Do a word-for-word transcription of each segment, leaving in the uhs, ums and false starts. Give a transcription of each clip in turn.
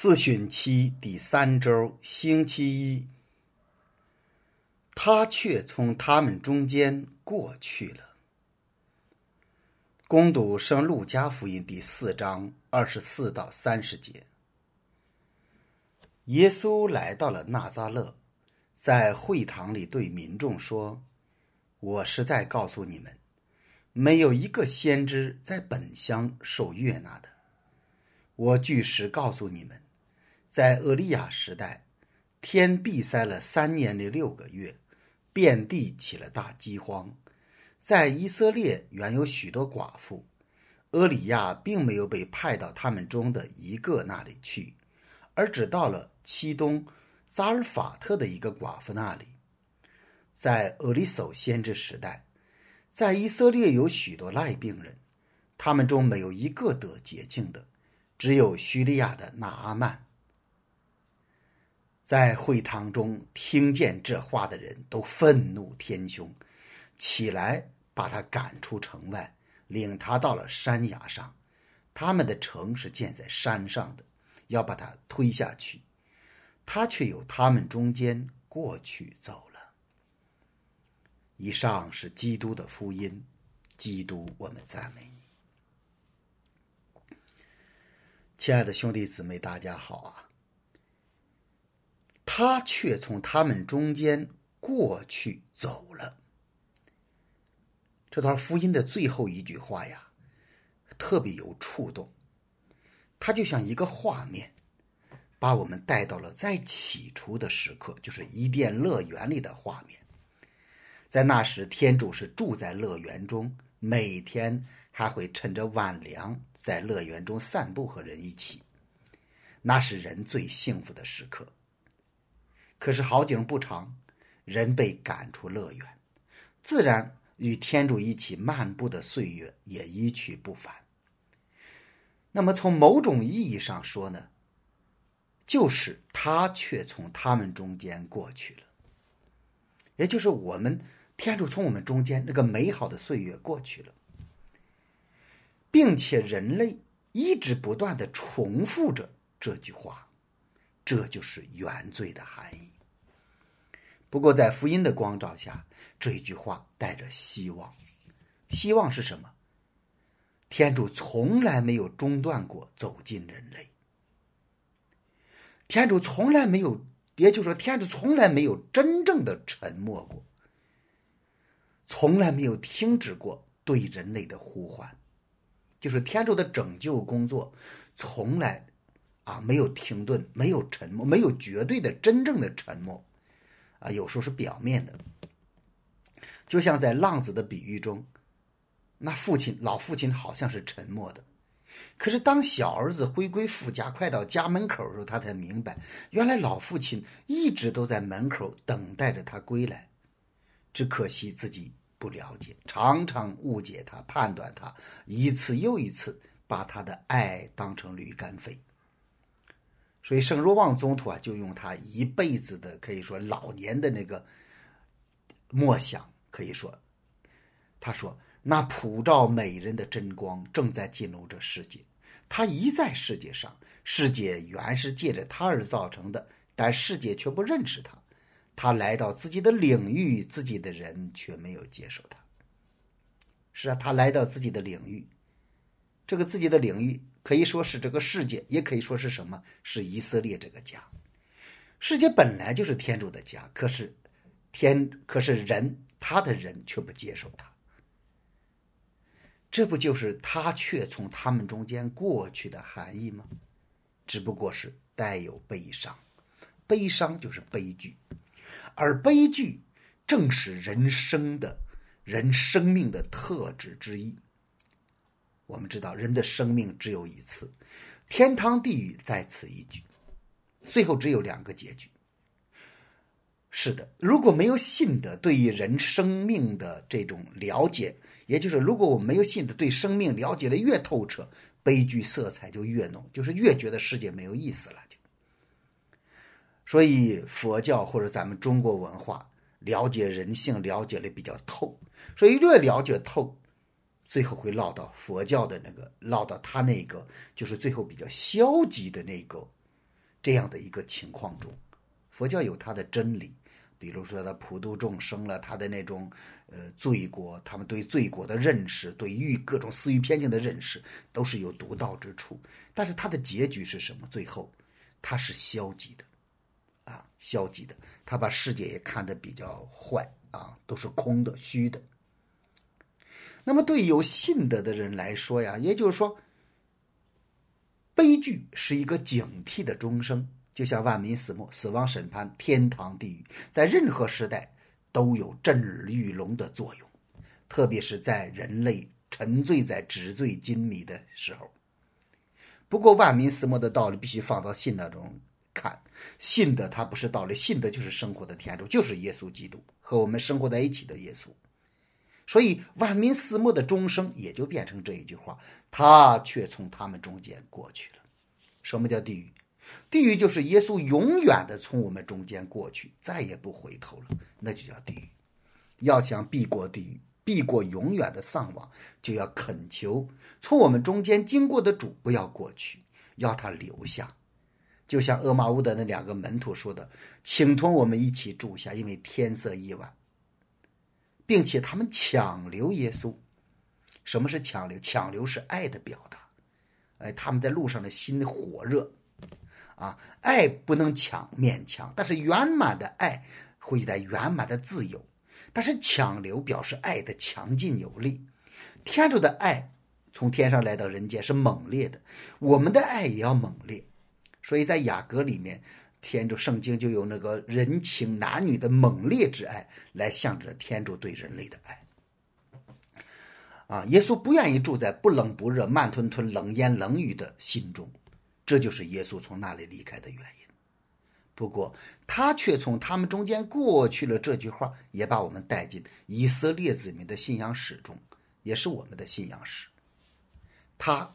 四旬期第三周星期一，他却从他们中间过去了。攻读圣路加福音第四章二十四到三十节。耶稣来到了纳匝勒，在会堂里对民众说：我实在告诉你们，没有一个先知在本乡受悦纳的。我据实告诉你们，在厄利亚时代，天闭塞了三年零六个月，遍地起了大饥荒。在以色列原有许多寡妇，厄里亚并没有被派到他们中的一个那里去，而只到了其东扎尔法特的一个寡妇那里。在俄利叟先知时代，在以色列有许多癩病人，他们中没有一个得洁净的，只有叙利亚的拿阿曼。在会堂中听见这话的人都愤怒天凶，起来把他赶出城外，领他到了山崖上。他们的城是建在山上的，要把他推下去，他却由他们中间过去走了。以上是基督的福音。基督，我们赞美你。亲爱的兄弟姊妹，大家好啊！他却从他们中间过去走了。这段福音的最后一句话呀，特别有触动。它就像一个画面，把我们带到了在起初的时刻，就是伊甸乐园里的画面。在那时，天主是住在乐园中，每天还会趁着晚凉在乐园中散步，和人一起。那是人最幸福的时刻。可是好景不长，人被赶出乐园，自然与天主一起漫步的岁月也一去不返。那么从某种意义上说呢，就是他却从他们中间过去了，也就是我们天主从我们中间那个美好的岁月过去了，并且人类一直不断地重复着这句话，这就是原罪的含义。不过在福音的光照下，这一句话带着希望。希望是什么？天主从来没有中断过走进人类。天主从来没有，也就是说天主从来没有真正的沉默过，从来没有停止过对人类的呼唤。就是天主的拯救工作从来啊没有停顿，没有沉默，没有绝对的真正的沉默啊，有时候是表面的。就像在浪子的比喻中，那父亲老父亲好像是沉默的，可是当小儿子回归父家，快到家门口的时候，他才明白，原来老父亲一直都在门口等待着他归来，只可惜自己不了解，常常误解他，判断他，一次又一次把他的爱当成驴肝肺。所以圣若望宗徒啊，就用他一辈子的，可以说老年的那个默想，可以说他说，那普照美人的真光正在进入这世界，他一在世界上，世界原是借着他而造成的，但世界却不认识他。他来到自己的领域，自己的人却没有接受他。是啊，他来到自己的领域，这个自己的领域可以说是这个世界，也可以说是什么？是以色列这个家。世界本来就是天主的家，可是天，可是人，他的人却不接受他。这不就是他却从他们中间过去的含义吗？只不过是带有悲伤，悲伤就是悲剧，而悲剧正是人生的人生命的特质之一。我们知道人的生命只有一次，天堂地狱在此一举，最后只有两个结局。是的，如果没有信的对于人生命的这种了解，也就是如果我们没有信的对生命了解的越透彻，悲剧色彩就越浓，就是越觉得世界没有意思了就。所以佛教或者咱们中国文化了解人性了解的比较透，所以越了解透，最后会落到佛教的那个，落到他那个就是最后比较消极的那个这样的一个情况中。佛教有它的真理，比如说他普度众生了，他的那种呃罪过，他们对罪过的认识，对欲各种私欲偏见的认识，都是有独到之处。但是他的结局是什么？最后他是消极的啊，消极的，他把世界也看得比较坏啊，都是空的、虚的。那么对有信德的人来说呀，也就是说，悲剧是一个警惕的钟声，就像万民死没、死亡审判、天堂地狱，在任何时代都有震耳欲聋的作用，特别是在人类沉醉在纸醉金迷的时候。不过万民死没的道理必须放到信德中看，信德它不是道理，信德就是生活的天主，就是耶稣基督，和我们生活在一起的耶稣。所以万民死没的钟声也就变成这一句话，他却从他们中间过去了。什么叫地狱？地狱就是耶稣永远的从我们中间过去，再也不回头了，那就叫地狱。要想避过地狱，避过永远的丧亡，就要恳求从我们中间经过的主不要过去，要他留下。就像厄玛乌的那两个门徒说的，请同我们一起住下，因为天色已晚，并且他们强留耶稣。什么是强留？强留是爱的表达。哎，他们在路上的心火热啊，爱不能强勉强，但是圆满的爱会带圆满的自由。但是强留表示爱的强劲有力。天主的爱从天上来到人间是猛烈的，我们的爱也要猛烈。所以在雅歌里面，天主圣经就有那个人情男女的猛烈之爱来象征着天主对人类的爱。啊，耶稣不愿意住在不冷不热、慢吞吞、冷言冷语的心中，这就是耶稣从那里离开的原因。不过他却从他们中间过去了，这句话也把我们带进以色列子民的信仰史中，也是我们的信仰史。他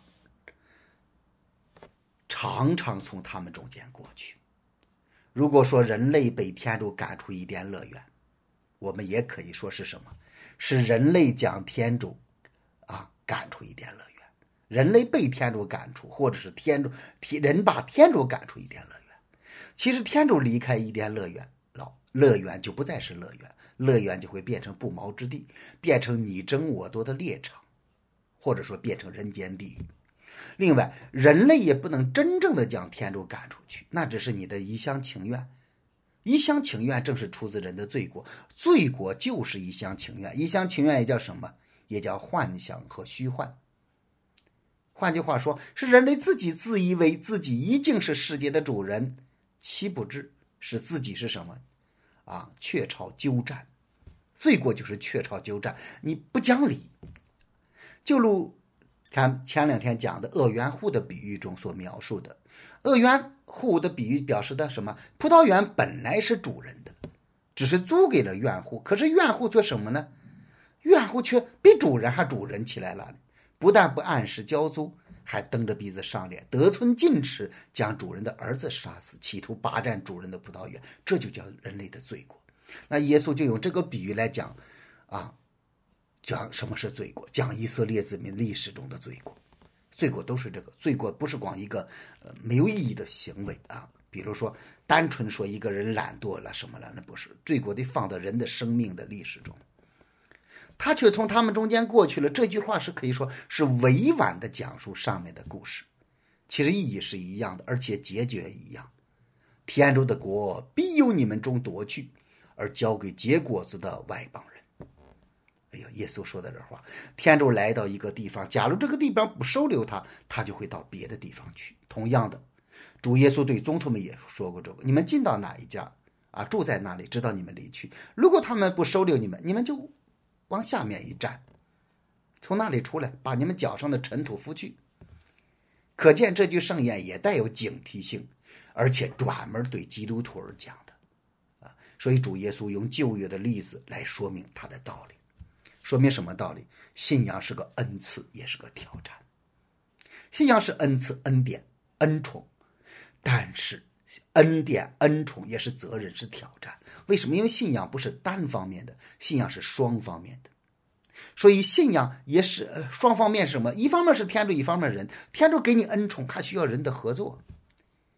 常常从他们中间过去。如果说人类被天主赶出伊甸乐园，我们也可以说是什么？是人类将天主啊赶出伊甸乐园，人类被天主赶出，或者是天主人把天主赶出伊甸乐园。其实天主离开伊甸乐园，乐园就不再是乐园，乐园就会变成不毛之地，变成你争我夺的猎场，或者说变成人间地狱。另外，人类也不能真正的将天主赶出去，那只是你的一厢情愿。一厢情愿正是出自人的罪过，罪过就是一厢情愿。一厢情愿也叫什么？也叫幻想和虚幻。换句话说，是人类自己自以为自己已经是世界的主人，其不知是自己是什么啊？雀巢鸠占。罪过就是雀巢鸠占，你不讲理。就如前前两天讲的鳄园户的比喻中所描述的，鳄园户的比喻表示的什么？葡萄园本来是主人的，只是租给了园户，可是园户却什么呢？园户却比主人还主人起来了，不但不按时交租，还蹬着鼻子上脸，得寸进尺，将主人的儿子杀死，企图霸占主人的葡萄园，这就叫人类的罪过。那耶稣就用这个比喻来讲啊，讲什么是罪过，讲以色列子民历史中的罪过。罪过都是这个，罪过不是光一个呃没有意义的行为啊，比如说单纯说一个人懒惰了什么了，那不是。罪过得放到人的生命的历史中。他却从他们中间过去了，这句话是可以说是委婉的讲述上面的故事，其实意义是一样的，而且结局一样。天主的国必由你们中夺去，而交给结果子的外邦人。哎呀，耶稣说的这话，天主来到一个地方，假如这个地方不收留他，他就会到别的地方去。同样的，主耶稣对宗徒们也说过这个，你们进到哪一家啊，住在哪里，直到你们离去。如果他们不收留你们，你们就往下面一站，从那里出来，把你们脚上的尘土拂去。可见这句圣言也带有警惕性，而且专门对基督徒而讲的啊。所以主耶稣用旧约的例子来说明他的道理。说明什么道理？信仰是个恩赐，也是个挑战。信仰是恩赐、恩典、恩宠，但是恩典、恩宠也是责任，是挑战。为什么？因为信仰不是单方面的，信仰是双方面的。所以信仰也是、呃、双方面是什么？一方面是天主，一方面人。天主给你恩宠，还需要人的合作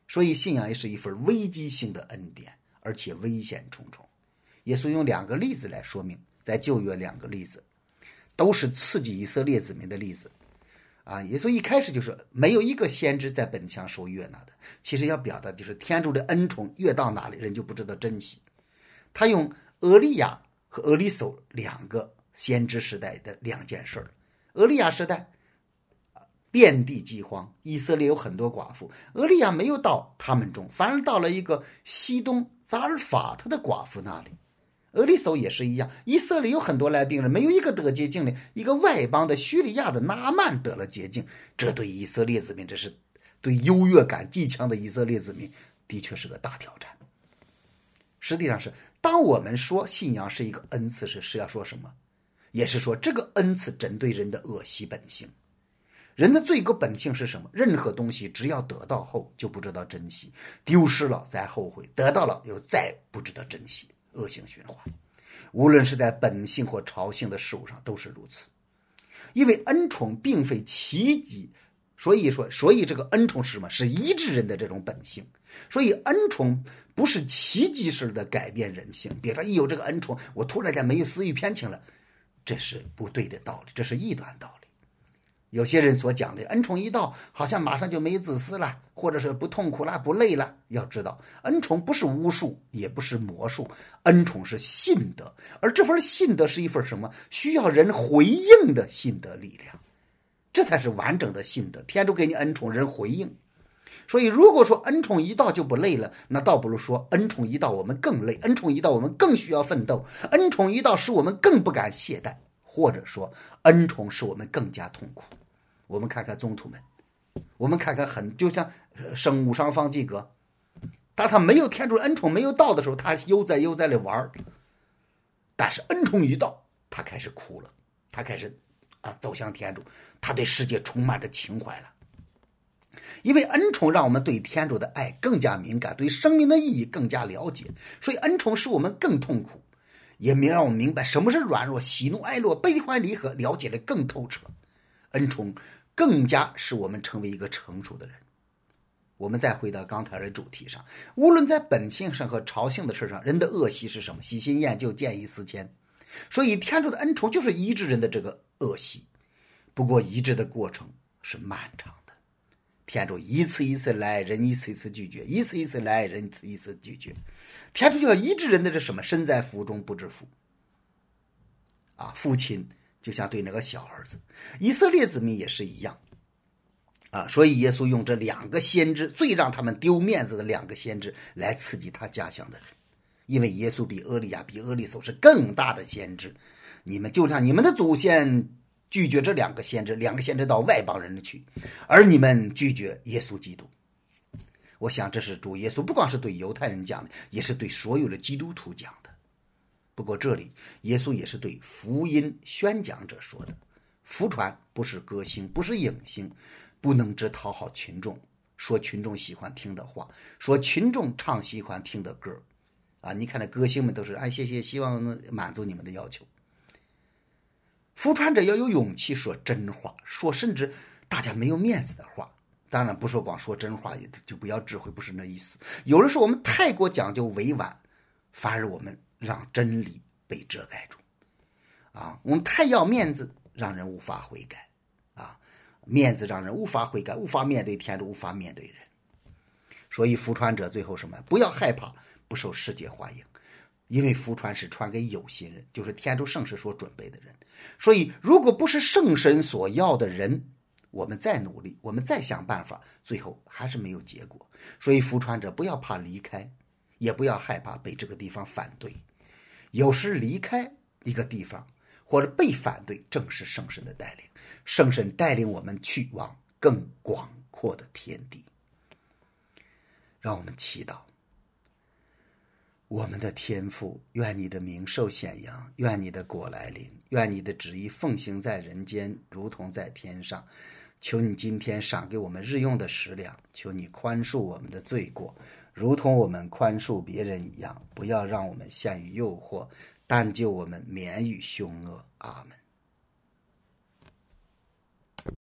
所以信仰也是一份危机性的恩典，而且危险重重。耶稣用两个例子来说明，在旧约两个例子都是刺激以色列子民的例子啊。耶稣一开始就是没有一个先知在本乡受悦纳的，其实要表达就是天主的恩宠越到哪里，人就不知道珍惜。他用俄利亚和俄利叟两个先知时代的两件事。俄利亚时代遍地饥荒，以色列有很多寡妇，俄利亚没有到他们中，反而到了一个西东扎尔法特的寡妇那里。俄利叟也是一样，以色列有很多来病人，没有一个得洁净的，一个外邦的叙利亚的拿曼得了洁净。这对以色列子民，这是对优越感极强的以色列子民的确是个大挑战。实际上是，当我们说信仰是一个恩赐时，是要说什么？也是说这个恩赐针对人的恶习本性。人的罪恶本性是什么？任何东西只要得到后就不知道珍惜，丢失了再后悔，得到了又再不知道珍惜，恶性循环。无论是在本性或朝性的事物上都是如此。因为恩宠并非奇迹，所以说所以这个恩宠是什么？是医治人的这种本性。所以恩宠不是奇迹式的改变人性，别说一有这个恩宠我突然间没有私欲偏情了，这是不对的道理，这是异端道理。有些人所讲的恩宠一到好像马上就没自私了，或者是不痛苦了不累了。要知道恩宠不是巫术也不是魔术，恩宠是信德，而这份信德是一份什么？需要人回应的信德力量，这才是完整的信德。天主给你恩宠，人回应。所以如果说恩宠一到就不累了，那倒不如说恩宠一到我们更累，恩宠一到我们更需要奋斗，恩宠一到使我们更不敢懈怠，或者说恩宠使我们更加痛苦。我们看看宗徒们，我们看看很就像圣母上方济格，当他没有天主恩宠没有到的时候，他悠哉悠哉的玩，但是恩宠一到，他开始哭了，他开始啊走向天主，他对世界充满着情怀了。因为恩宠让我们对天主的爱更加敏感，对生命的意义更加了解，所以恩宠使我们更痛苦，也让我们明白什么是软弱、喜怒哀乐、悲欢离合，了解的更透彻。恩宠更加使我们成为一个成熟的人。我们再回到刚才的主题上，无论在本性上和朝性的事上，人的恶习是什么？喜新厌旧，见异思迁。所以天主的恩宠就是医治人的这个恶习，不过医治的过程是漫长的。天主一次一次来，人一次一次拒绝，一次一次来，人一次一次拒绝。天主就要医治人的这什么？身在福中不知福啊！父亲就像对那个小儿子，以色列子民也是一样啊。所以耶稣用这两个先知，最让他们丢面子的两个先知来刺激他家乡的人，因为耶稣比俄利亚比俄利叟是更大的先知。你们就像你们的祖先拒绝这两个先知，两个先知到外邦人去，而你们拒绝耶稣基督。我想这是主耶稣不光是对犹太人讲的，也是对所有的基督徒讲的。不过这里耶稣也是对福音宣讲者说的，福传不是歌星，不是影星，不能只讨好群众，说群众喜欢听的话，说群众唱喜欢听的歌啊！你看那歌星们都是哎谢谢，希望满足你们的要求。福传者要有勇气说真话，说甚至大家没有面子的话。当然不说光说真话就不要智慧，不是那意思。有的时候我们太过讲究委婉，反而我们让真理被遮盖住啊！我们太要面子，让人无法悔改啊！面子让人无法悔改，无法面对天主，无法面对人。所以福传者最后什么？不要害怕不受世界欢迎，因为福传是传给有心人，就是天主圣事所准备的人。所以如果不是圣神所要的人，我们再努力，我们再想办法，最后还是没有结果。所以福传者不要怕离开，也不要害怕被这个地方反对。有时离开一个地方或者被反对，正是圣神的带领，圣神带领我们去往更广阔的天地。让我们祈祷。我们的天父，愿你的名受显扬，愿你的国来临，愿你的旨意奉行在人间，如同在天上。求你今天赏给我们日用的食粮，求你宽恕我们的罪过，如同我们宽恕别人一样，不要让我们陷于诱惑，但救我们免于凶恶。阿们。